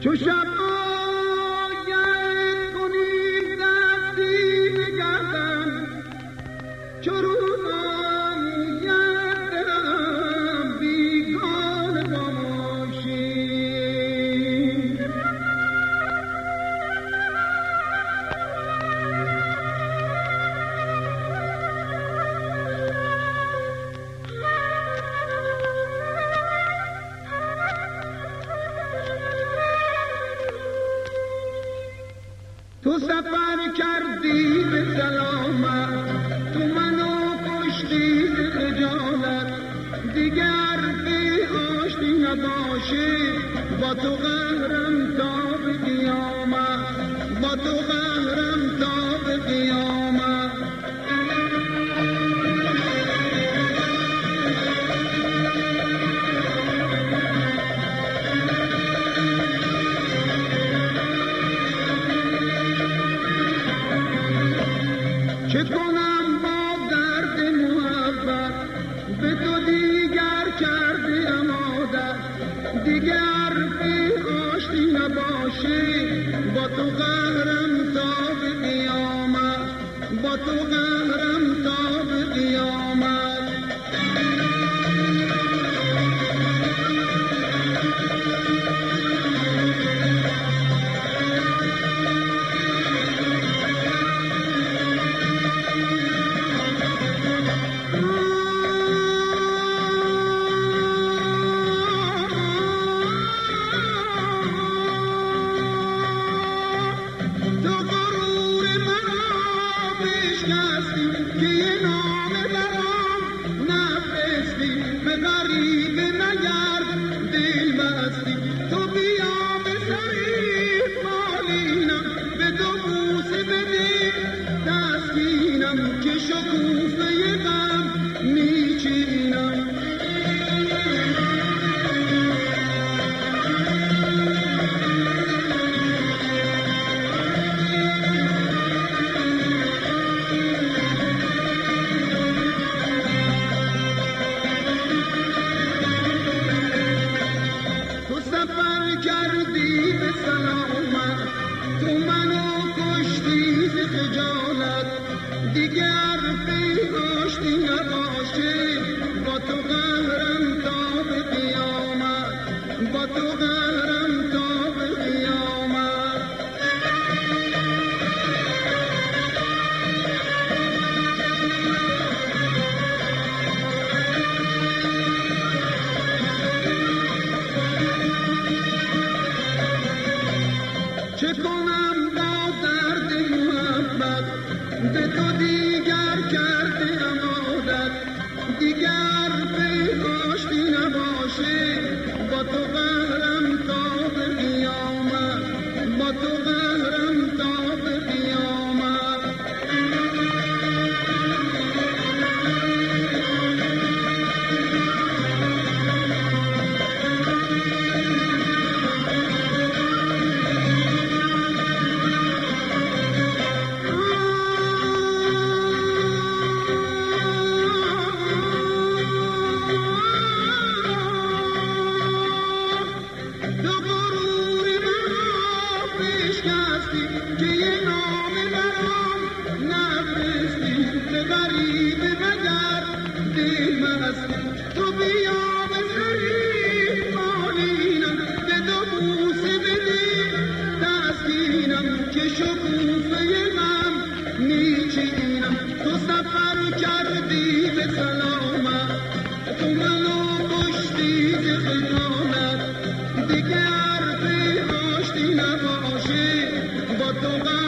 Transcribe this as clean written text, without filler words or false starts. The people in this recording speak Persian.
چو شب آید کنیم دستی بگردم، چو روز آید دلم بیگانه باشی. تو سفر کردی به سلامت، تو منو کشتی به خجالت، دیگر به آشتی نباشی، با تو قهرم تا به قیامت، با تو قهرم تا به قیامت. چه کنم با درد محبت، به تو دیگر کردیم عادت، دیگر به آشتی نباشی، با تو قهرم تا به قیامت، با تو قهرم تا به قیامت. که یه نامه برام نفرستی، به غریب نگرد دل بستی، تو بیا به سری بالینم، به دو بوسه بده تسکینم، که شکوفه غم میچینم. کردی به سلامت، تو منو کشتی ز خجالت، دیگر به آشتی نباشی، با تو قهرم تا به قیامت، با تو قهرم تا به قیامت. چه کنم با درد محبت، به تو دیگر کردیم عادت، دیگر به آشتی نباشی، با تو قهرم تا به قیامت، با تو قهرم تا به قیامت. که یه نامه برام نفرستی، به غریب نگرد دل بستی، تو بیا به سری بالینم، به دو بوسه بده تسکینم، که شکوفه غم میچینم. تو سفر کردی به سلامت، تو منو کشتی ز خجالت، دیگر به آشتی نباشی، با تو